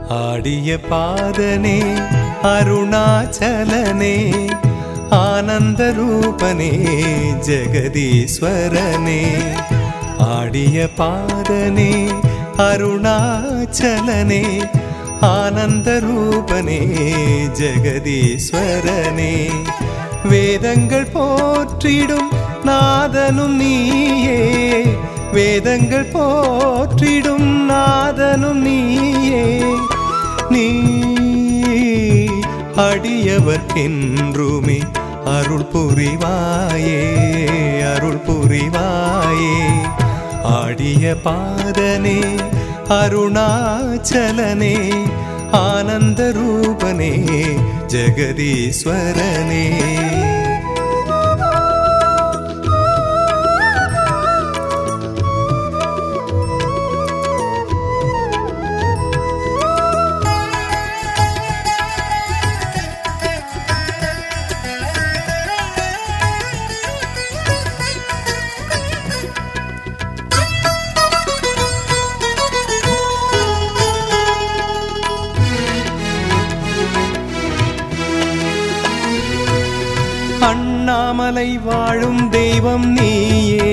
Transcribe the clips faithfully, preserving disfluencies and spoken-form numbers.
ஆடிய பாதனே அருணாச்சலனே ஆனந்த ரூபனே ஜெகதீஸ்வரனே. ஆடிய பாதனே அருணாச்சலனே ஆனந்த ரூபனே ஜெகதீஸ்வரனே. வேதங்கள் போற்றிடும் நாதனும் நீயே, வேதங்கள் போற்றிடும் நாதனும் நீயே. நீ அடியவர்க்கென்றுமே அருள் புரிவாயே, அருள் புரிவாயே. ஆடிய பாதனே அருணாச்சலனே ஆனந்த ரூபனே ஜெகதீஸ்வரனே. அண்ணாமலை வாழும் தெய்வம் நீயே,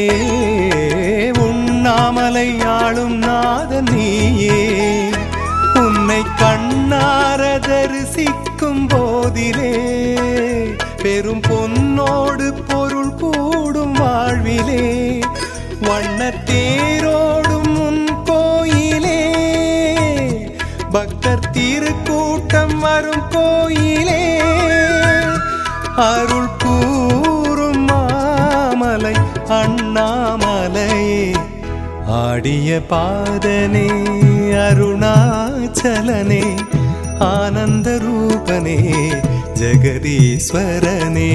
உண்ணாமலை ஆளும் நாதன் நீயே. உன்னை கண்ணார தரிசிக்கும் போதிலே பெரும் பொன்னோடு பொருள் கூடும் வாழ்விலே. வண்ணத்தேரோடும் உன் கோயிலே பக்தர் திருக்கூட்டம் வரும் கோயிலே. அருள் கூறும் மாமலை அண்ணாமலையே. ஆடிய பாதனே அருணாச்சலனே ஆனந்த ரூபனே ஜெகதீஸ்வரனே.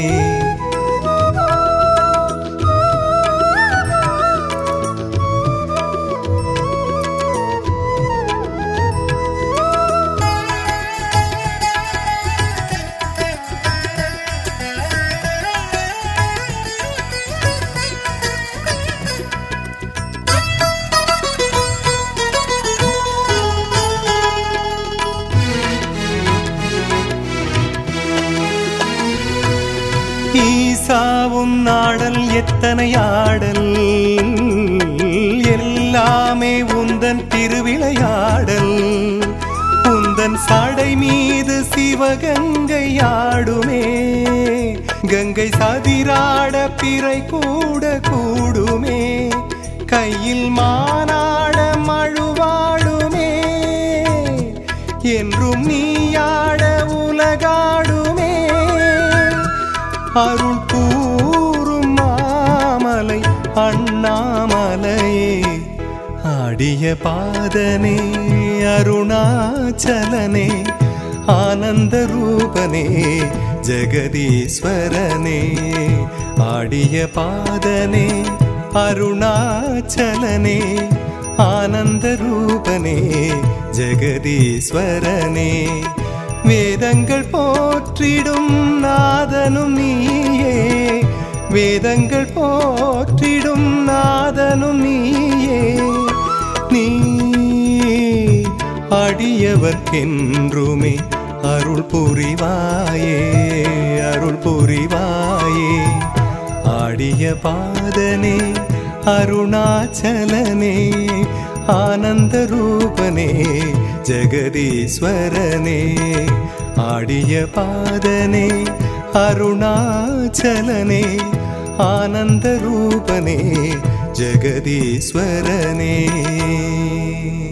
ஈசாவும் நாடல் எத்தனை ஆடல், எல்லாமே உந்தன் திருவிளையாடல். உந்தன் சடை மீது சிவகங்கை ஆடுமே, கங்கை சதிராட பிறை கூட கூடுமே. கையில் மானாட மழுவாடுமே, என்றும் நீயாட உலகாடுமே. அருள் கூறும் மாமலை அண்ணாமலையே. ஆடிய பாதனே அருணாச்சலனே ஆனந்த ரூபனே ஜெகதீஸ்வரனே. ஆடிய பாதனே அருணாச்சலனே ஆனந்த ரூபனே ஜெகதீஸ்வரனே. வேதங்கள் போற்றிடும் நாதனும் நீயே, வேதங்கள் போற்றிடும் நாதனும் நீயே. நீ அடியவர்க்கென்றுமே அருள் புரிவாயே, அருள் புரிவாயே. ஆடிய பாதனே அருணாச்சலனே ஆனந்த ரூபனே ஜெகதீஸ்வரனே. ஆடிய பாதனே அருணாச்சலனே ஆனந்த ரூபனே ஜெகதீஸ்வரனே.